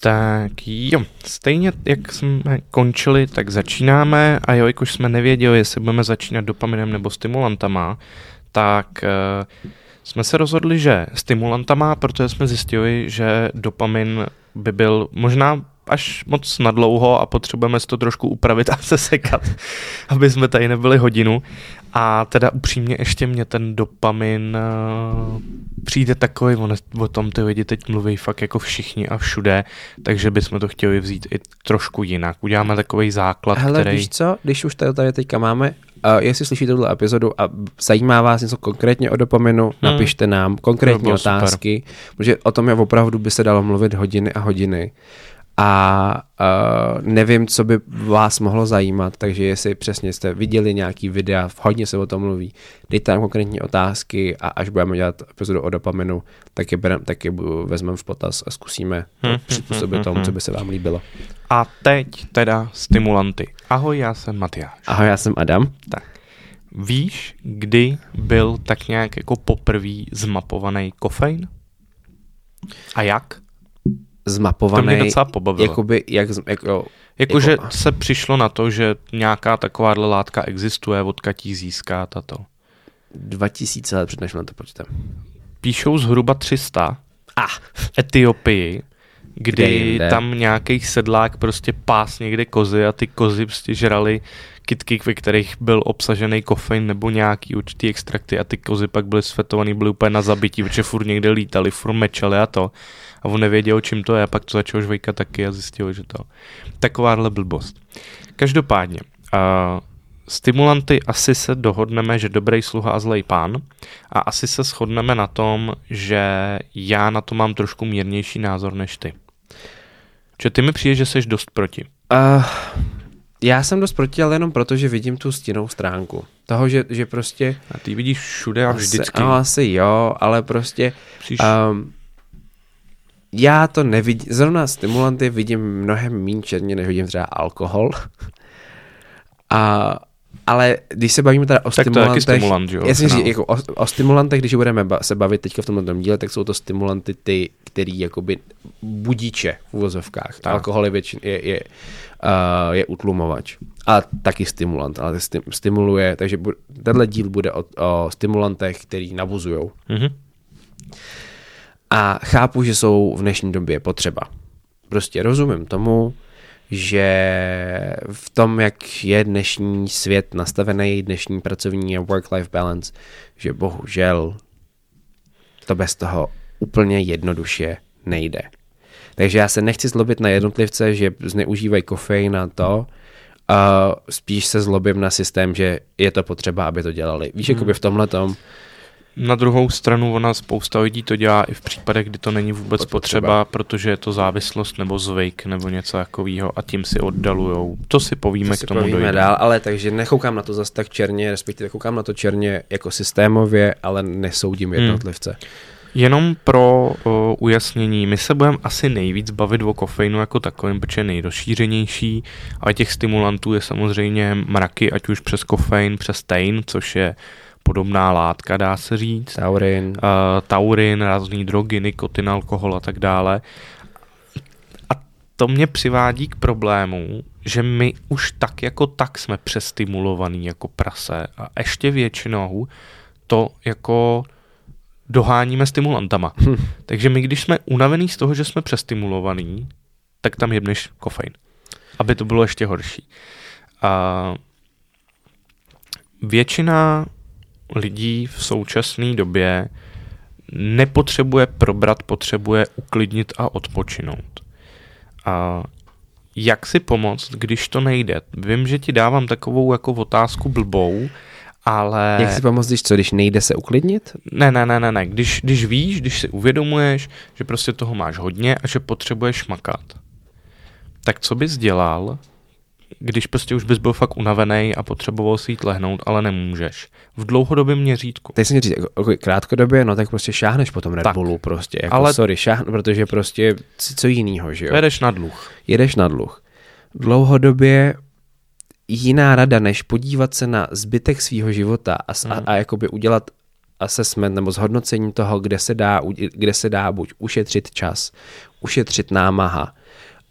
Tak jo, stejně jak jsme končili, tak začínáme a jo, jak už jsme nevěděli, jestli budeme začínat dopaminem nebo stimulantama, tak jsme se rozhodli, že stimulantama, protože jsme zjistili, že dopamin by byl možná až moc nadlouho a potřebujeme si to trošku upravit a sesekat, aby jsme tady nebyli hodinu. A teda upřímně ještě mě ten dopamin přijde takový, o tom ty lidi teď mluví fakt jako všichni a všude, takže bychom to chtěli vzít i trošku jinak. Uděláme takový základ, hele, který... víš co, když už tady teďka máme, jestli slyšíte tuhle epizodu a zajímá vás něco konkrétně o dopaminu, napište nám konkrétní otázky, protože o tom opravdu by se dalo mluvit hodiny a hodiny. A nevím, co by vás mohlo zajímat, takže jestli přesně jste viděli nějaký videa, hodně se o tom mluví, dejte nám konkrétní otázky a až budeme dělat epizodu o dopaminu, tak je vezmeme v potaz a zkusíme přizpůsobit tomu, co by se vám líbilo. A teď teda stimulanty. Ahoj, já jsem Matyáš. Ahoj, já jsem Adam. Tak. Víš, kdy byl tak nějak jako poprvý zmapovaný kofein? A jak? Zmapovaný, to mě docela pobavilo. Jakoby, Jakože se přišlo na to, že nějaká takováhle látka existuje, odkud jí získat a to. 2000 let před než na to počítám. Píšou zhruba 300 v Etiopii, kdy tam nějaký sedlák prostě pás někde kozy a ty kozy prostě žrali kytky, ve kterých byl obsažený kofein nebo nějaký určitý extrakty a ty kozy pak byly svetovaný, byly úplně na zabití, protože furt někde lítali, furt mečali a to. A on nevěděl, čím to je, a pak to začal žvejkat taky a zjistil, že to. Takováhle blbost. Každopádně, stimulanty asi se dohodneme, že dobrý sluha a zlej pán a asi se shodneme na tom, že já na to mám trošku mírnější názor než ty. Že ty mi přijde, že jsi dost proti. Já jsem dost proti, ale jenom proto, že vidím tu stinnou stránku. Toho, že prostě... A ty vidíš všude a vždycky. Asi jo, ale prostě... Já to nevidím, zrovna stimulanty vidím mnohem méně černě, než vidím třeba alkohol. Ale když se bavíme teda o stimulantech, to je stimulant, jo? Jako o stimulantech, když budeme se bavit teďka v tomto díle, tak jsou to stimulanty ty, který jakoby budíče v uvozovkách. Alkohol je utlumovač. A taky stimulant, ale stimuluje, takže tenhle díl bude o stimulantech, který navuzujou. Mm-hmm. A chápu, že jsou v dnešní době potřeba. Prostě rozumím tomu, že v tom, jak je dnešní svět nastavený, dnešní pracovní a work-life balance, že bohužel to bez toho úplně jednoduše nejde. Takže já se nechci zlobit na jednotlivce, že zneužívají kofein na to, spíš se zlobím na systém, že je to potřeba, aby to dělali. Víš, jakoby v tomhletom. Na druhou stranu ona spousta lidí to dělá i v případech, kdy to není vůbec potřeba, protože je to závislost nebo zvyk nebo něco takového a tím si oddalujou. To si povíme, k tomu dojde. Dál, ale takže nechoukám na to zas tak černě, respektive koukám na to černě jako systémově, ale nesoudím jednotlivce. Jenom pro ujasnění, my se budeme asi nejvíc bavit o kofeinu jako takovým, protože je nejrozšířenější, ale těch stimulantů je samozřejmě mraky, ať už přes kofein, přes tein, což je podobná látka, dá se říct. Taurin, různý drogy, nikotin, alkohol a tak dále. A to mě přivádí k problému, že my už tak jako tak jsme přestimulovaný jako prase a ještě většinou to jako doháníme stimulantama. Takže my, když jsme unavený z toho, že jsme přestimulovaný, tak tam jebneš kofein. Aby to bylo ještě horší. Většina lidí v současné době nepotřebuje probrat, potřebuje uklidnit a odpočinout. A jak si pomoct, když to nejde? Vím, že ti dávám takovou jako otázku blbou, ale... Jak si pomoct, když nejde se uklidnit? Ne. Když víš, když si uvědomuješ, že prostě toho máš hodně a že potřebuješ makat, tak co bys dělal, když prostě už bys byl fakt unavený a potřeboval si jít lehnout, ale nemůžeš. V dlouhodobém měřítku. Teď jsem říct, jako krátkodobě, no tak prostě šáhneš po tom Red Bullu prostě. Jako, ale... protože prostě co jinýho, že jo? Jedeš na dluh. Dlouhodobě jiná rada, než podívat se na zbytek svýho života a jakoby udělat assessment nebo zhodnocení toho, kde se dá buď ušetřit čas, ušetřit námaha,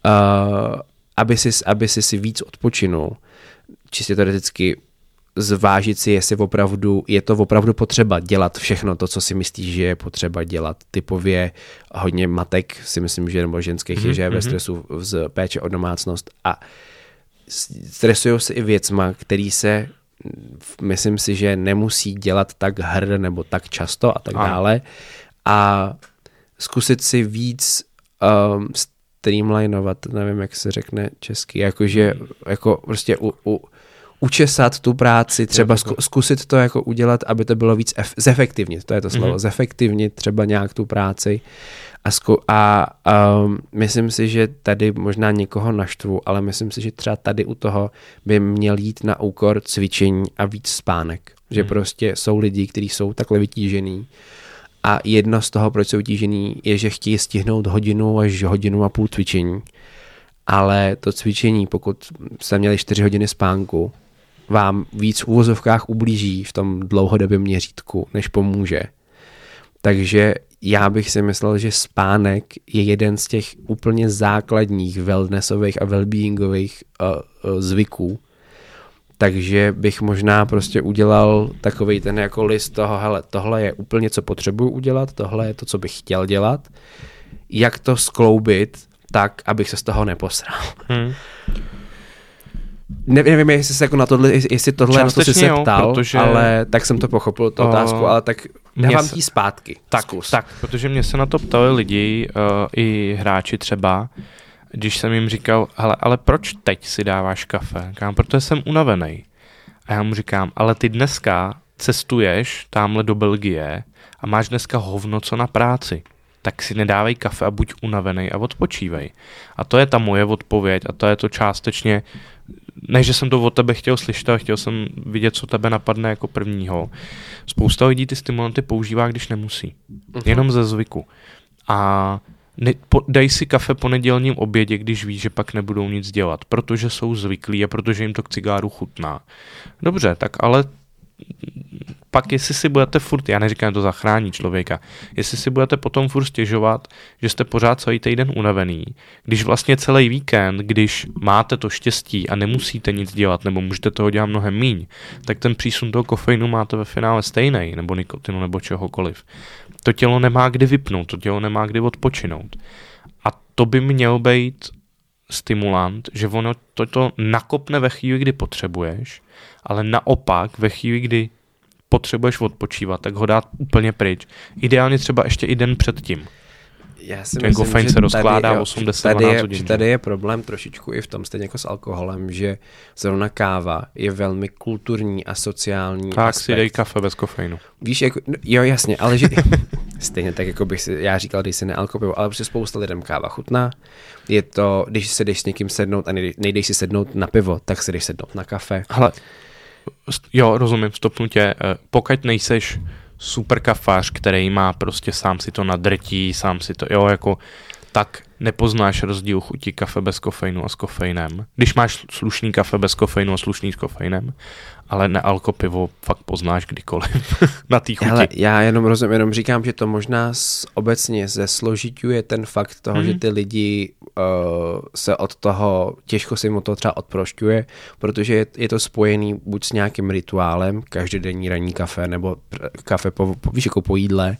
aby si víc odpočinul, čistě teoreticky zvážit si, jestli je to opravdu potřeba dělat všechno to, co si myslíš, že je potřeba dělat. Typově hodně matek si myslím, že nebo ženských je, že je ve stresu z péče o domácnost a stresují se i věcma, který se myslím si, že nemusí dělat tak nebo tak často a tak dále. A zkusit si víc streamlinovat, nevím, jak se řekne česky, jakože jako prostě učesat tu práci, třeba zkusit to jako udělat, aby to bylo víc zefektivnit, to je to slovo, zefektivnit třeba nějak tu práci a myslím si, že tady možná někoho naštvu, ale myslím si, že třeba tady u toho by měl jít na úkor cvičení a víc spánek, že prostě jsou lidi, kteří jsou takhle vytížený a jedno z toho, proč jsou vytížený, je, že chtějí stihnout hodinu až hodinu a půl cvičení, ale to cvičení, pokud jste měli 4 hodiny spánku, vám víc v uvozovkách ublíží v tom dlouhodobém měřítku, než pomůže. Takže já bych si myslel, že spánek je jeden z těch úplně základních wellnessových a wellbeingových zvyků. Takže bych možná prostě udělal takovej ten jako list toho, hele, tohle je úplně, co potřebuji udělat, tohle je to, co bych chtěl dělat, jak to skloubit tak, abych se z toho neposral. Nevím, jestli se jako na tohle, jestli tohle na to si se ptal, protože ale tak jsem to pochopil, tu otázku, ale tak dávám ti zpátky. Tak, protože mě se na to ptali lidi, i hráči třeba, když jsem jim říkal, hele, ale proč teď si dáváš kafe? Říkám, protože jsem unavený. A já mu říkám, ale ty dneska cestuješ tamhle do Belgie a máš dneska hovno co na práci. Tak si nedávej kafe a buď unavený a odpočívej. A to je ta moje odpověď a to je to částečně, ne, že jsem to od tebe chtěl slyšet, ale chtěl jsem vidět, co tebe napadne jako prvního. Spousta lidí ty stimulanty používá, když nemusí. Jenom ze zvyku. A dej si kafe po nedělním obědě, když víš, že pak nebudou nic dělat, protože jsou zvyklí a protože jim to k cigáru chutná. Dobře, tak ale pak jestli si budete furt, já neříkám, že to zachrání člověka, jestli si budete potom furt stěžovat, že jste pořád celý týden unavený, když vlastně celý víkend, když máte to štěstí a nemusíte nic dělat, nebo můžete toho dělat mnohem míň, tak ten přísun toho kofeinu máte ve finále stejný, nebo nikotinu, nebo čehokoliv. To tělo nemá kdy vypnout, to tělo nemá kdy odpočinout. A to by měl být stimulant, že ono to nakopne ve chvíli, kdy potřebuješ, ale naopak ve chvíli, kdy potřebuješ odpočívat, tak ho dát úplně pryč. Ideálně třeba ještě i den předtím. Já si ten myslím, kofein se rozkládá 80-12 hodin. Tady je problém trošičku i v tom, stejně jako s alkoholem, že zrovna káva je velmi kulturní a sociální tak aspekt. Si dej kafe bez kofeinu. Víš, jako, jo jasně, ale že stejně tak, jako bych já říkal, dej si nealkopivo, ale prostě spousta lidem káva chutná. Je to, když se jdeš s někým sednout a nejdeš si sednout na pivo, tak se jdeš sednout na kafe. Hele, jo, rozumím, stopnu tě. Pokud nejseš super kafář, který má prostě sám si to nadrtí, sám si to, jo, jako tak nepoznáš rozdíl chuti kafe bez kofeinu a s kofeinem. Když máš slušný kafe bez kofeinu a slušný s kofeinem, ale nealkopivo fakt poznáš kdykoliv na té chuti. Hele, já jenom říkám, že to možná obecně zesložiťuje ten fakt toho, že ty lidi se od toho, těžko se jim od toho třeba odprošťuje, protože je to spojený buď s nějakým rituálem, každodenní ranní kafe, nebo kafe víš, jako po jídle,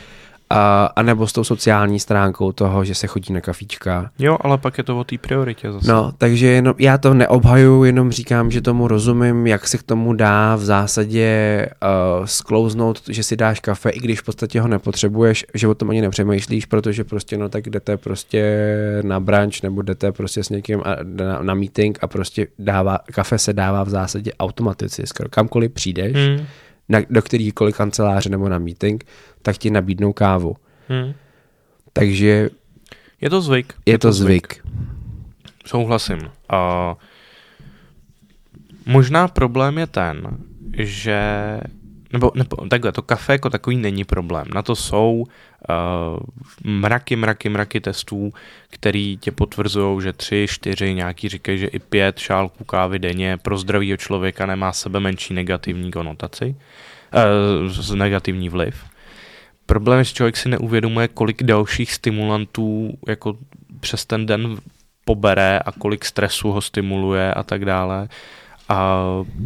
a nebo s tou sociální stránkou toho, že se chodí na kafíčka. Jo, ale pak je to o té prioritě zase. No, takže já to neobhajuju, jenom říkám, že tomu rozumím, jak se k tomu dá v zásadě sklouznout, že si dáš kafe, i když v podstatě ho nepotřebuješ, že o tom ani nepřemýšlíš, protože prostě no tak jdete prostě na brunch nebo jdete prostě s někým na meeting a prostě kafe se dává v zásadě automaticky. Skoro kamkoliv přijdeš, do kterýkoliv kanceláře nebo na meeting, tak ti nabídnou kávu. Takže je to zvyk. Je to zvyk. Souhlasím. Možná problém je ten, že nebo takhle, to kafe jako takový není problém. Na to jsou mraky testů, který tě potvrzují, že 3, 4, nějaký říkají, že i 5 šálků kávy denně pro zdravýho člověka nemá sebe menší negativní konotaci, negativní vliv. Problém je, že člověk si neuvědomuje, kolik dalších stimulantů jako přes ten den pobere a kolik stresu ho stimuluje a tak dále. A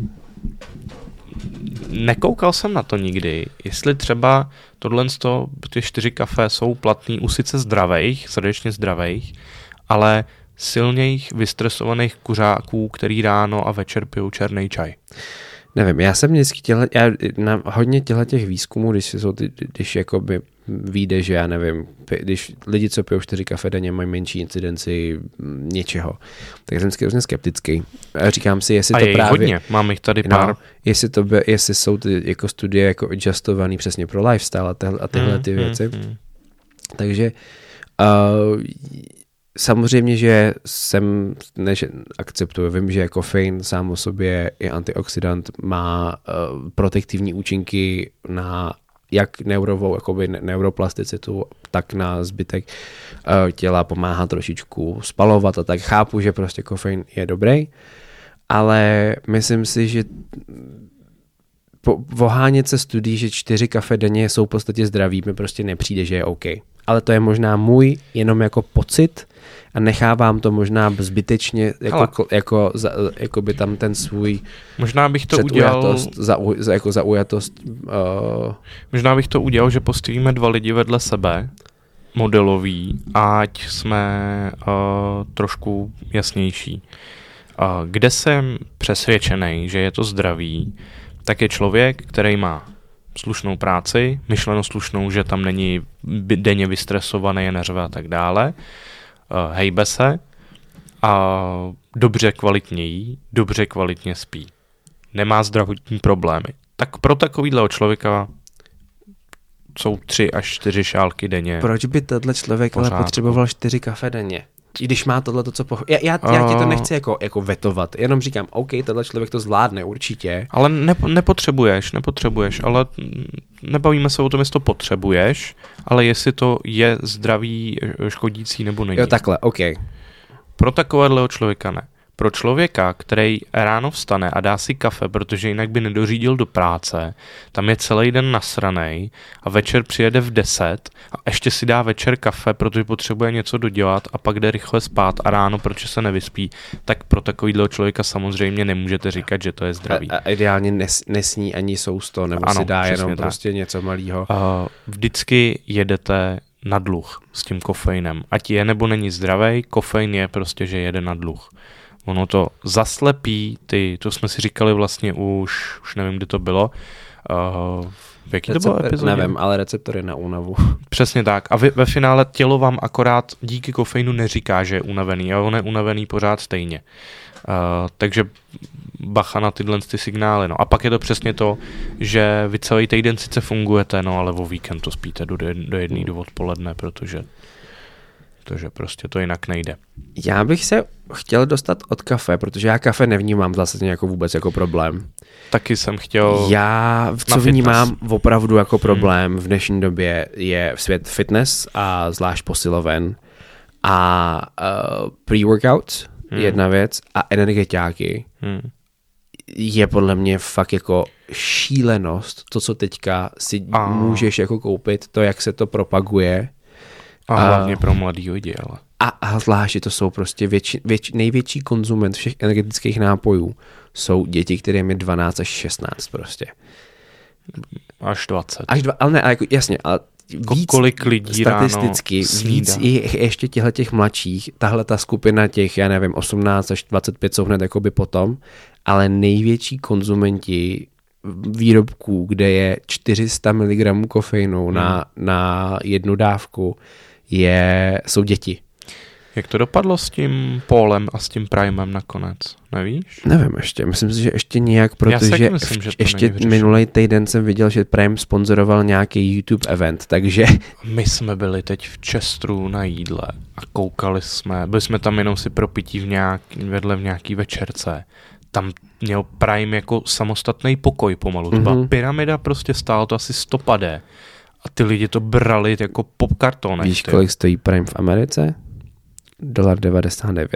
nekoukal jsem na to nikdy, jestli třeba ty 4 kafe jsou platný u sice zdravých, srdečně zdravých, ale silnějch vystresovaných kuřáků, který ráno a večer pijou černý čaj. Nevím, já jsem vždycky na hodně těch výzkumů, když jakoby vyjde, že já nevím, když lidi, co pijou 4 kafe denně, mají menší incidenci něčeho, tak jsem vždycky hrozně skeptický. A říkám si, jestli a to je právě... hodně, mám jich tady pár. Jestli jsou ty jako studie jako adjustovaný přesně pro lifestyle a tyhle ty věci. Takže samozřejmě, že akceptuju, vím, že kofein sám o sobě je antioxidant, má protektivní účinky na jak neuroplasticitu, tak na zbytek těla, pomáhá trošičku spalovat a tak. Chápu, že prostě kofein je dobrý, ale myslím si, že vohánět se studií, že 4 kafe denně jsou v podstatě zdraví, mi prostě nepřijde, že je OK. Ale to je možná můj jenom jako pocit a nechávám to možná zbytečně jako by tam ten svůj možná bych to udělal zaujatost. Možná bych to udělal, že postavíme 2 lidi vedle sebe, modelový, ať jsme trošku jasnější. Kde jsem přesvědčený, že je to zdravý, tak je člověk, který má slušnou práci, myšleno slušnou, že tam není denně vystresovaný, neřve a tak dále, hejbe se a dobře kvalitně jí, dobře kvalitně spí. Nemá zdravotní problémy. Tak pro takovýhle člověka jsou 3 až 4 šálky denně. Proč by tenhle člověk ale potřeboval 4 kafe denně? Když má tohleto, co já ti to nechci jako vetovat, jenom říkám, OK, tenhle člověk to zvládne určitě. Ale nepotřebuješ, ale nebavíme se o tom, jestli to potřebuješ, ale jestli to je zdravý, škodící nebo není. Jo, takhle, OK. Pro takového člověka ne. Pro člověka, který ráno vstane a dá si kafe, protože jinak by nedořídil do práce, tam je celý den nasranej a večer přijede v 10 a ještě si dá večer kafe, protože potřebuje něco dodělat a pak jde rychle spát a ráno, proč se nevyspí, tak pro takovýhle člověka samozřejmě nemůžete říkat, že to je zdravý. A ideálně nesní ani sousto, nebo ano, si dá jenom tak. Prostě něco malýho. Vždycky jedete na dluh s tím kofeinem. Ať je nebo není zdravý, kofein je prostě, že jede na dluh. Ono to zaslepí, to jsme si říkali vlastně už nevím, kdy to bylo. V jaký to bylo epizodě? Nevím, ale receptory na únavu. Přesně tak. A ve finále tělo vám akorát díky kofeinu neříká, že je unavený, a on je unavený pořád stejně. Takže bacha na tyhle signály. No. A pak je to přesně to, že vy celý týden sice fungujete, no ale o víkend to spíte do 1 do odpoledne, protože prostě to jinak nejde. Já bych se chtěl dostat od kafe, protože já kafe nevnímám zase jako vůbec jako problém. Taky jsem chtěl. Já, co vnímám opravdu jako problém v dnešní době, je svět fitness a zvlášť posiloven a pre-workouts, jedna věc, a energetiáky. Je podle mě fakt jako šílenost, to, co teďka si můžeš jako koupit, to, jak se to propaguje. A hlavně pro mladý lidi, ale. A zvláště to jsou prostě největší konzument všech energetických nápojů jsou děti, kterým je 12 až 16 prostě. Až 20. Ale ne, ale jako, jasně, ale víc kolik lidí statisticky, víc ještě těch mladších, tahle ta skupina těch, já nevím, 18 až 25 jsou hned jakoby potom, ale největší konzumenti výrobků, kde je 400 mg kofeinu na 1 dávku, jsou děti. Jak to dopadlo s tím Paulem a s tím Primem nakonec? Nevíš? Nevím ještě. Myslím si, že ještě nějak, protože myslím, že ještě minulý týden jsem viděl, že Prime sponzoroval nějaký YouTube event, takže... My jsme byli teď v Chesteru na jídle a byli jsme tam jenom si pro pití vedle v nějaký večerce. Tam měl Prime jako samostatný pokoj pomalu. To byla pyramida, prostě stálo to asi 100 pade. A ty lidi to brali jako popkartonech. Víš, kolik stojí Prime v Americe? $1.99.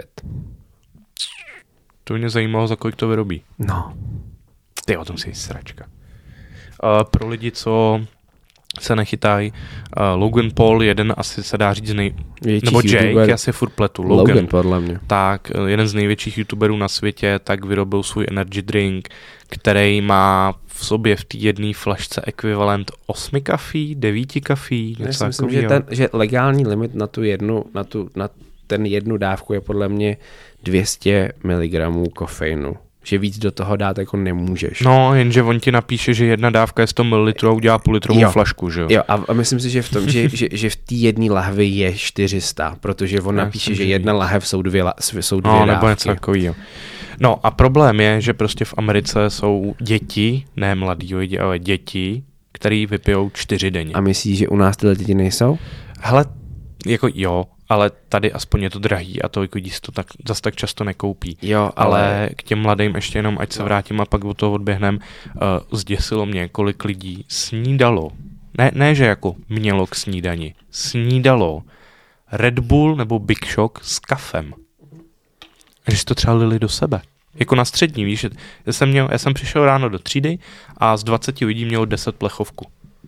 To mě zajímalo, za kolik to vyrobí. No. Ty o tom si sračka. Pro lidi, co se nechytají. Logan Paul, jeden asi se dá říct nebo Jake, YouTuber. já si furt pletu. Logan podle mě. Tak, jeden z největších youtuberů na světě, tak vyrobil svůj energy drink, který má v sobě v té jedné flašce ekvivalent 8 kafí, 9 kafí, něco myslím, takového. že legální limit na ten jednu dávku je podle mě 200 mg kofeinu. Že víc do toho dát jako nemůžeš. No, jenže on ti napíše, že jedna dávka je 100 ml a udělá půllitrovou flašku, že jo? Jo, a myslím si, že v tom, že v té jedné lahvi je 400, protože on napíše, že jedna lahev jsou dvě dávky. Nebo něco takového. No a problém je, že prostě v Americe jsou děti, ne mladí lidi, ale děti, který vypijou 4 denně. A myslíš, že u nás tyhle děti nejsou? Hele, jako jo, ale tady aspoň je to drahý a tolik lidí si to zase tak často nekoupí. Jo, ale k těm mladým ještě jenom, ať se vrátím a pak od toho odběhnem, zděsilo mě, kolik lidí snídalo. Ne, že jako mělo k snídani. Snídalo Red Bull nebo Big Shock s kafem. A že si to třeba lili do sebe. Jako na střední, víš, já jsem přišel ráno do třídy a z 20 lidí mělo 10 plechovku.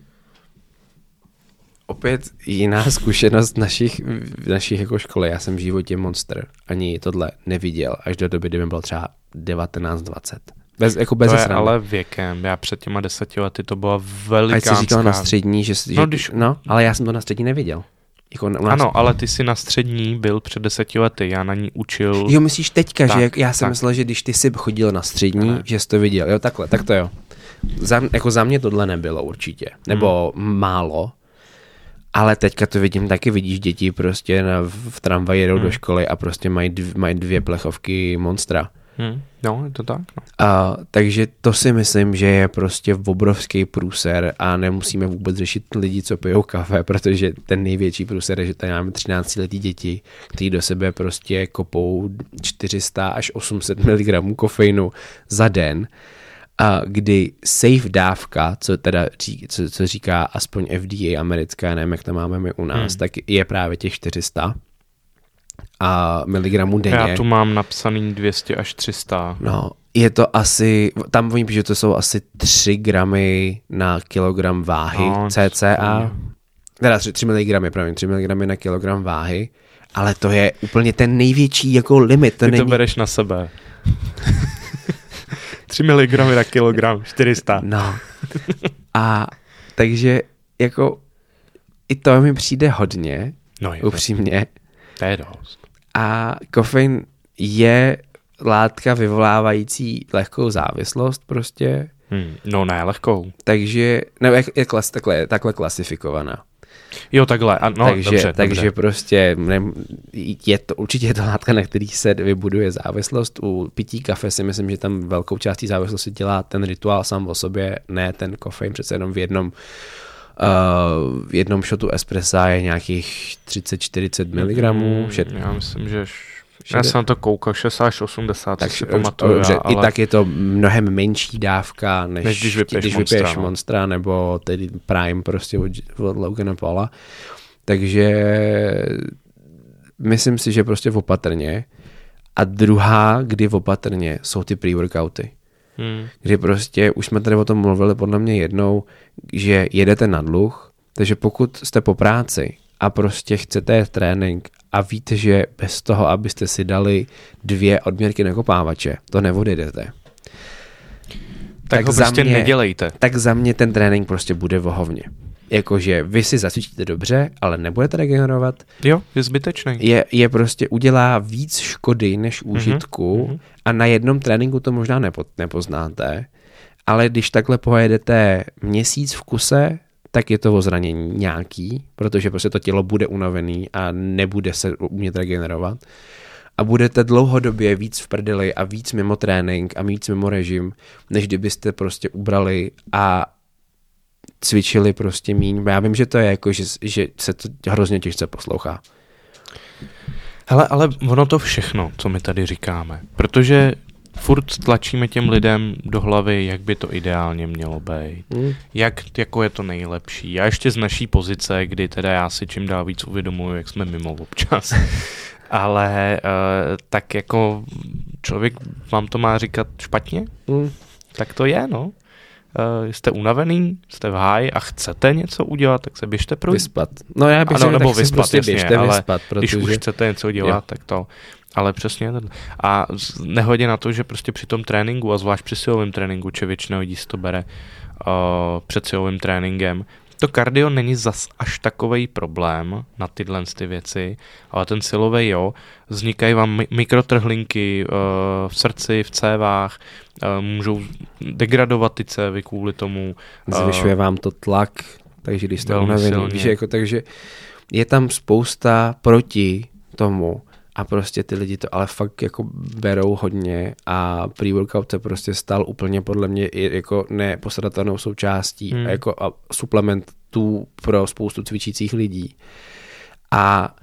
Opět jiná zkušenost našich jako školy. Já jsem v životě Monster ani tohle neviděl, až do doby, kdy mi bylo třeba 19-20. Bez to je srandy. ale věkem. Já před těma 10 lety to byla velikánská. A jsi říkal na střední, ale já jsem to na střední neviděl. Jako Ano, ale ty jsi na střední byl před 10 lety, já na ní učil. Jo, myslíš teďka, že já jsem myslel, že když ty jsi chodil na střední, že jsi to viděl. Jo, takhle, tak to jo. Za mě tohle nebylo určitě. Nebo málo. Ale teďka to vidím, taky vidíš děti prostě v tramvaji jedou do školy a prostě mají 2 plechovky Monstra. No, je to tak. No. Takže to si myslím, že je prostě obrovský průser a nemusíme vůbec řešit lidi, co pijou kafe, protože ten největší průser je, že tady máme 13letý děti, kteří do sebe prostě kopou 400 až 800 mg kofeinu za den, kdy safe dávka, co říká aspoň FDA americká, nevím, jak to máme my u nás, tak je právě těch 400 miligramů denně. Já tu mám napsaný 200 až 300. No, je to asi, tam vím, že to jsou asi 3 gramy na kilogram váhy, cca. Teda 3 miligramy na kilogram váhy, ale to je úplně ten největší jako limit. Ty to bereš na sebe. 3 mg na kilogram, 400. No. A takže jako i to mi přijde hodně, upřímně. To je dost. A kofein je látka vyvolávající lehkou závislost prostě. No ne, lehkou. Takže, takhle klasifikovaná. Jo, takhle, no, takže prostě určitě je to látka, na který se vybuduje závislost. U pití kafe si myslím, že tam velkou částí závislosti dělá ten rituál sám o sobě, ne ten kofein, přece jenom v jednom shotu espressa je nějakých 30-40 mg. Já myslím, že já jsem na to koukal 60 až 80, tak si pamatuju. Ale... I tak je to mnohem menší dávka, než když vypiješ Monstra nebo tedy Prime prostě od Logana Paula. Takže myslím si, že prostě opatrně. A druhá, kdy opatrně, jsou ty pre-workouty. Kdy prostě, už jsme tady o tom mluvili podle mě jednou, že jedete na dluh, takže pokud jste po práci a prostě chcete trénink a víte, že bez toho, abyste si dali 2 odměrky na kopávače, to neodjedete. Tak ho prostě nedělejte. Tak za mě ten trénink prostě bude vohovně. Jakože vy si zacvičíte dobře, ale nebudete regenerovat. Jo, je zbytečný. Je prostě udělá víc škody než užitku a na jednom tréninku to možná nepoznáte, ale když takhle pojedete měsíc v kuse, tak je to o zranění nějaký, protože prostě to tělo bude unavený a nebude se umět regenerovat. A budete dlouhodobě víc v prdeli a víc mimo trénink a víc mimo režim, než kdybyste prostě ubrali a cvičili prostě míň. Já vím, že to je jako, že se to hrozně těžce poslouchá. Hele, ale ono to všechno, co my tady říkáme, protože furt tlačíme těm lidem do hlavy, jak by to ideálně mělo být, jak jako je to nejlepší. A ještě z naší pozice, kdy teda já si čím dál víc uvědomuji, jak jsme mimo občas. Ale tak jako člověk vám to má říkat špatně? Tak to je, no. jste unavený, jste v háji a chcete něco udělat, tak se běžte projít. Vyspat. No já bych nebo tak vyspat, prostě jasně, běžte ale vyspat, protože... když už chcete něco dělat, tak to... Ale přesně tohle. A nehledě na to, že prostě při tom tréninku, a zvlášť při silovém tréninku, či většinou lidí si to bere před silovým tréninkem, to kardio není zas až takovej problém na tyhle ty věci, ale ten silový vznikají vám mikrotrhlinky v srdci, v cévách, můžou degradovat ty cévy kvůli tomu. Zvyšuje vám to tlak, takže když jste unavený, takže je tam spousta proti tomu a prostě ty lidi to ale fakt jako berou hodně a pre-workout se prostě stal úplně podle mě jako nepostradatelnou součástí jako a suplementů pro spoustu cvičících lidí. A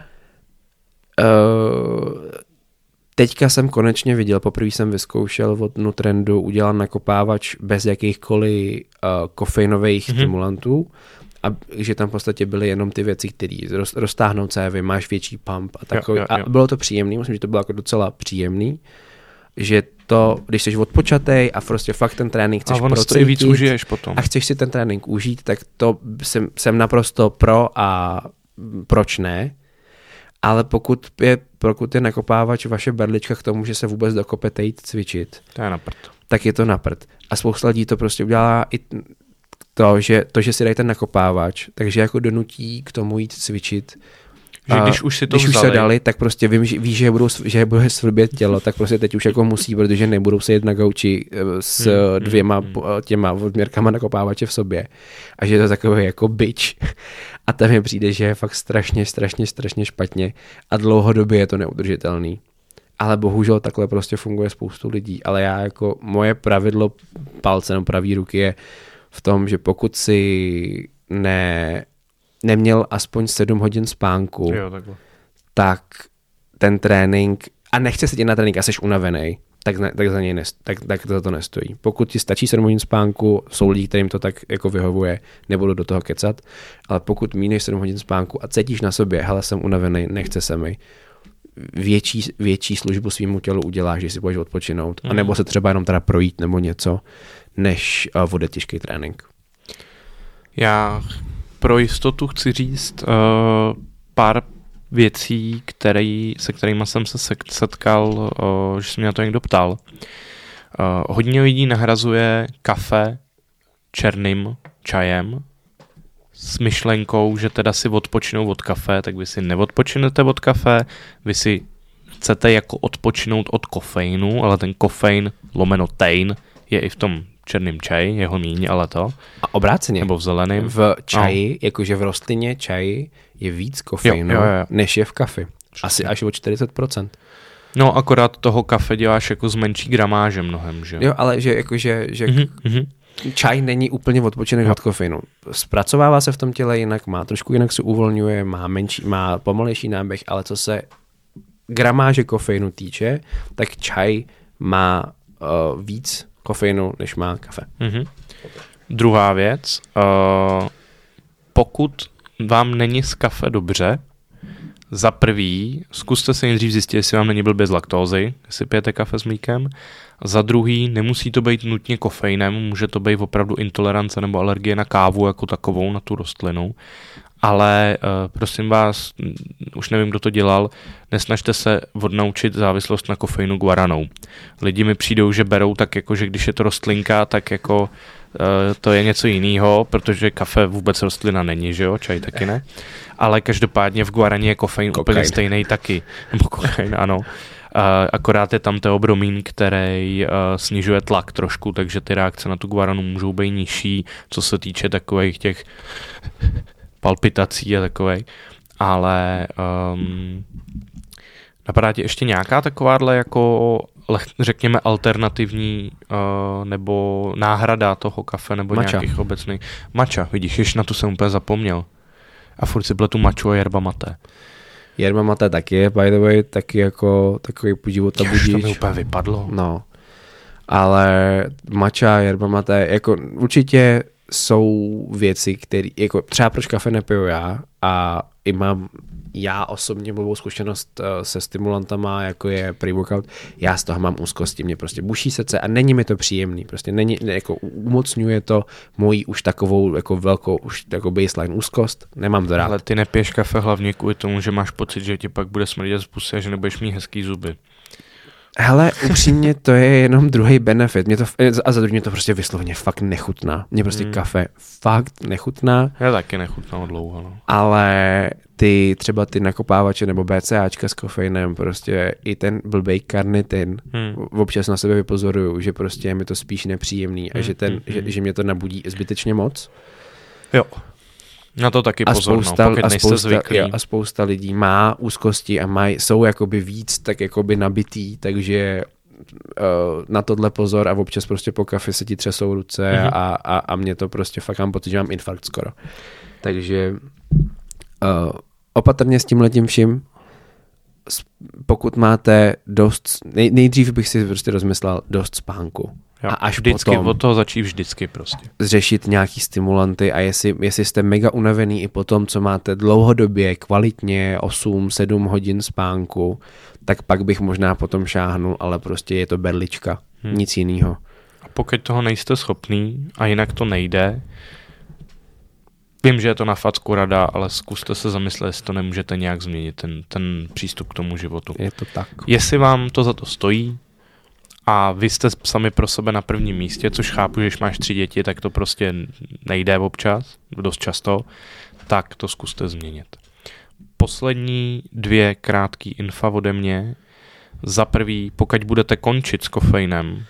teďka jsem konečně viděl, poprvé jsem vyzkoušel od Nutrendu udělat nakopávač bez jakýchkoliv kofeinových stimulantů a že tam v podstatě byly jenom ty věci, které roztáhnou cévy, máš větší pump a takový. Jo. A bylo to příjemný, myslím, že to bylo jako docela příjemný, že to, když jsi odpočatej a prostě fakt ten trénink chceš procítit víc užiješ potom. A chceš si ten trénink užít, tak to jsem naprosto pro a proč ne, ale pokud je nakopávač vaše berlička k tomu, že se vůbec dokopete jít cvičit, to je na prd. Tak je to na prd. A spousta lidí to prostě udělá i to, že si dají ten nakopávač, takže jako donutí k tomu jít cvičit. Že když už si to když už se dali, tak prostě ví, že bude svrbět tělo, tak prostě teď už jako musí, protože nebudou sedět na gauči s dvěma těma odměrkama nakopávače v sobě. A že je to takový jako bič. A tam mi přijde, že je fakt strašně špatně a dlouhodobě je to neudržitelný. Ale bohužel takhle prostě funguje spoustu lidí. Ale já jako moje pravidlo palce nebo pravý ruky je v tom, že pokud si neměl aspoň 7 hodin spánku, tak ten trénink, a nechce se tě na trénink a jsi unavený, tak za něj tak za to nestojí. Pokud ti stačí 7 hodin spánku, jsou lidi, kterým to tak jako vyhovuje, nebudu do toho kecat, ale pokud méně než 7 hodin spánku a cítíš na sobě, hele, jsem unavený, nechce se mi, větší službu svýmu tělu uděláš, že si budeš odpočinout, anebo se třeba jenom teda projít nebo něco, než vode těžký trénink. Já pro jistotu chci říct pár věcí, se kterými jsem se setkal, že se mě na to někdo ptal. Hodně lidí nahrazuje kafe černým čajem s myšlenkou, že teda si odpočinou od kafe, tak vy si neodpočinete od kafe, vy si chcete jako odpočinout od kofeinu, ale ten kofein lomeno tein je i v tom černým čaji, jeho míň, ale to. A obráceně. Nebo v zeleném. V čaji, jakože v rostlině čaji je víc kofeinu, než je v kafi. Asi až o 40%. No, akorát toho kafe děláš jako z menší gramáže mnohem, že? Jo, ale že jakože čaj není úplně odpočinek od kofeinu. Zpracovává se v tom těle jinak, trošku jinak se uvolňuje, má pomalejší náběh, ale co se gramáže kofeinu týče, tak čaj má víc kofeinu, než má kafe. Druhá věc, pokud vám není z kafe dobře, za prvý, zkuste se nejdřív zjistit, jestli vám není blbě z laktózy, jestli pijete kafe s mlíkem. Za druhý, nemusí to být nutně kofeinem, může to být opravdu intolerance nebo alergie na kávu jako takovou, na tu rostlinu. Ale prosím vás, už nevím, kdo to dělal, nesnažte se odnaučit závislost na kofeinu guaranou. Lidi mi přijdou, že berou tak jako, že když je to rostlinka, tak jako to je něco jiného, protože kafe vůbec rostlina není, že jo, čaj taky ne. Ale každopádně v guaraně je kofein úplně stejný taky. Nebo kokain, ano. Akorát je tam teobromín, který snižuje tlak trošku, takže ty reakce na tu guaranu můžou být nižší, co se týče takových těch palpitací a takovej. Ale napadá ti ještě nějaká takováhle jako řekněme alternativní nebo náhrada toho kafe nebo matcha. Nějakých obecných. Matcha, vidíš, ještě na tu jsem úplně zapomněl. A furt si pletu matchu a yerba mate. Yerba mate taky je, by the way, taky jako takový života budíč. To mi úplně vypadlo. No, ale matcha, yerba mate, jako určitě jsou věci, které, jako třeba proč kafe nepiju já a i mám já osobně blbou zkušenost se stimulantama, jako je pre-workout, já z toho mám úzkosti, mě prostě buší srdce a není mi to příjemný, prostě jako umocňuje to moji už takovou jako velkou, už jako baseline úzkost, nemám to rád. Ale ty nepiješ kafe hlavně kvůli tomu, že máš pocit, že ti pak bude smrdět z pusy a že nebudeš mít hezký zuby. Hele, upřímně, to je jenom druhý benefit. A za druhé mě to prostě vysloveně fakt nechutná. Mě prostě kafe fakt nechutná. Já taky nechutná dlouho. No. Ale třeba ty nakopávače nebo BCAčka s kofeinem, prostě i ten blbej karnitin, občas na sebe vypozoruju, že prostě je mi to spíš nepříjemný a že mě to nabudí zbytečně moc. Jo. Na to taky pozor, pokud nejste zvyklí. A spousta lidí má úzkosti a jsou jakoby víc tak jakoby nabitý, takže na tohle pozor a občas prostě po kafi se ti třesou ruce a mě to prostě fakt mám pocit, že mám infarkt skoro. Takže opatrně s tímhletím vším, pokud máte dost, nejdřív bych si prostě rozmyslel dost spánku. Jo, a až vždycky, potom od toho začít vždycky prostě. Řešit nějaký stimulanty a jestli jste mega unavený i po tom, co máte dlouhodobě, kvalitně 8-7 hodin spánku, tak pak bych možná potom šáhnul, ale prostě je to berlička, nic jinýho. A pokud toho nejste schopný a jinak to nejde, vím, že je to na facku rada, ale zkuste se zamyslet, jestli to nemůžete nějak změnit, ten přístup k tomu životu. Je to tak. Jestli vám to za to stojí, a vy jste sami pro sebe na prvním místě, což chápu, že když máš 3 děti, tak to prostě nejde občas, dost často, tak to zkuste změnit. Poslední 2 krátký infa ode mě. Za prvý, pokud budete končit s kofeinem,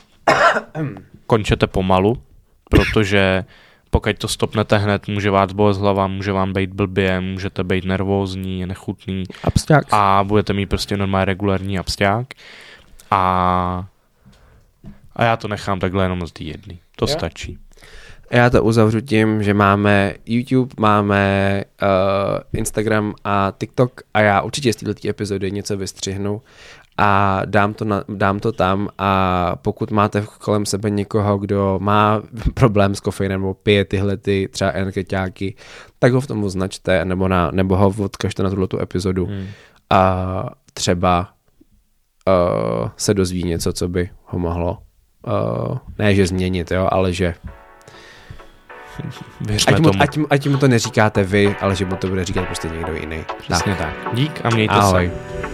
končete pomalu, protože pokud to stopnete hned, může vás bolet hlava, může vám být blbě, můžete být nervózní, nechutný a budete mít prostě normálně regulární absťák. A já to nechám takhle jenom z té jedný. To stačí. Já to uzavřu tím, že máme YouTube, máme Instagram a TikTok a já určitě z této epizody něco vystřihnu a dám to tam a pokud máte kolem sebe někoho, kdo má problém s kofeinem nebo pije tyhle třeba energetiáky, tak ho v tom označte nebo ho odkažte na tuto epizodu a třeba se dozví něco, co by ho mohlo ne, že změnit, jo, ale že ať mu to neříkáte vy, ale že mu to bude říkat prostě někdo jiný. Přesně tak. Dík a mějte se.